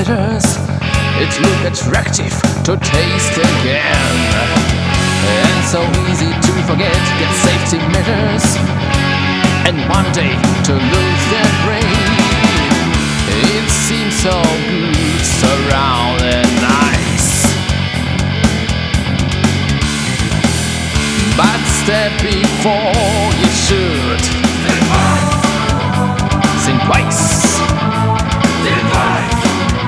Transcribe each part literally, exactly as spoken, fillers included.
pleasures. It look attractive to taste again, and so easy to forget. Get safety measures, and one day to lose their brain. It seems so good, so round and nice, but step before you should. Think twice. Think twice.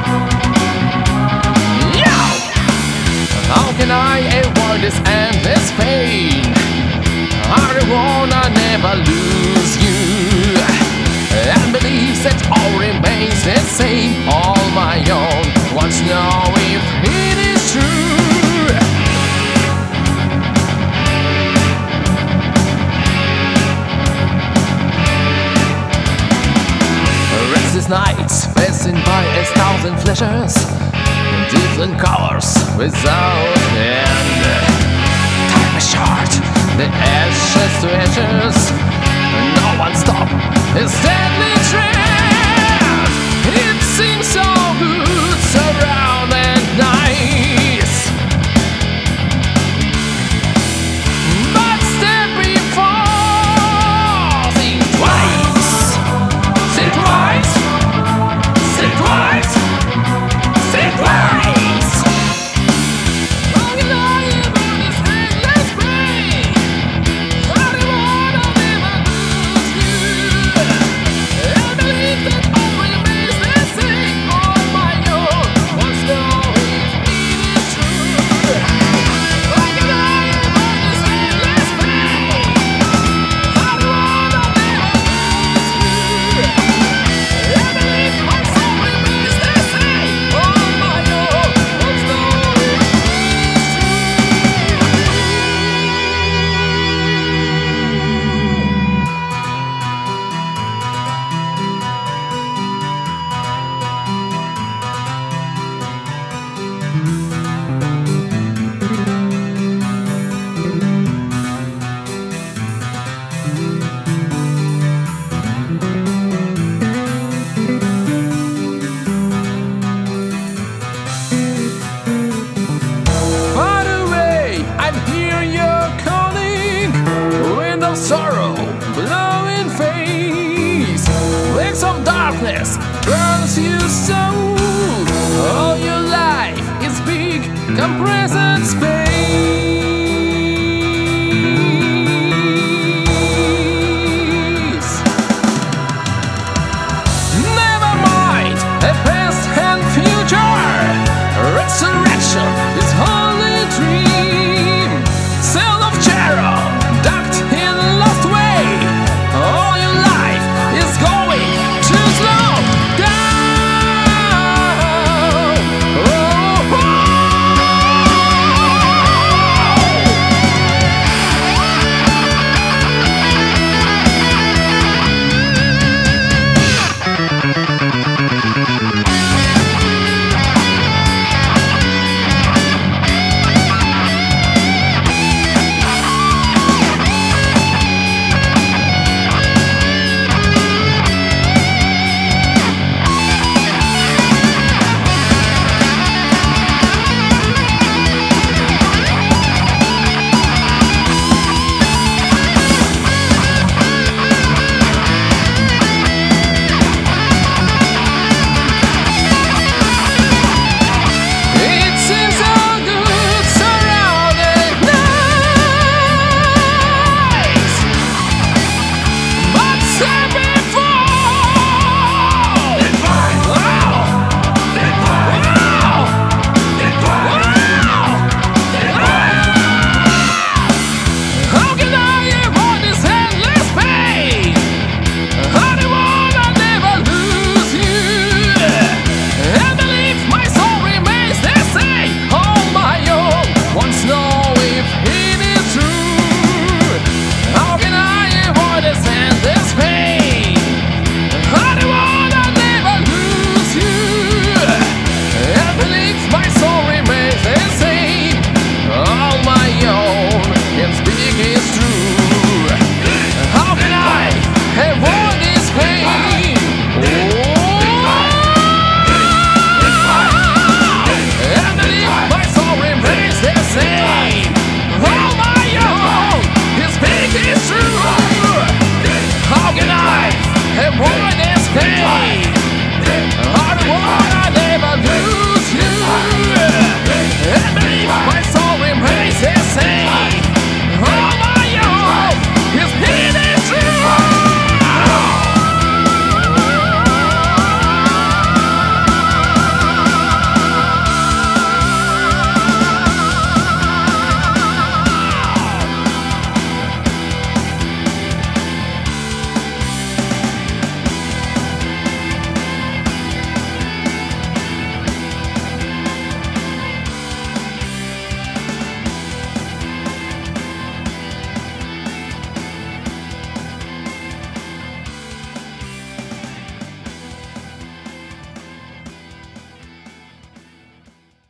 Yeah! How can I avoid this endless pain? I wanna never lose you, and believe that all remains the same. All my own. Want to know if it is true. Restless nights passing by as thousand flashes, different colors without end. Time is short, the ashes to ashes. No one stop this deadly trend. It seems so good, so round and nice, but step before. Think twice. Think twice. Think twice. Think twice. How can I avoid this endless pain? I don't wanna never lose you, and believe that all remains the same. On my own, want to know if it is true. How can I avoid this endless pain? I don't wanna never lose you, and believe my soul remains the same. On my own, want to know if it is true. By the way, I hear you're calling. Wind of sorrow, blowing face. Legs of darkness burns you so. All your life is big, compressed space.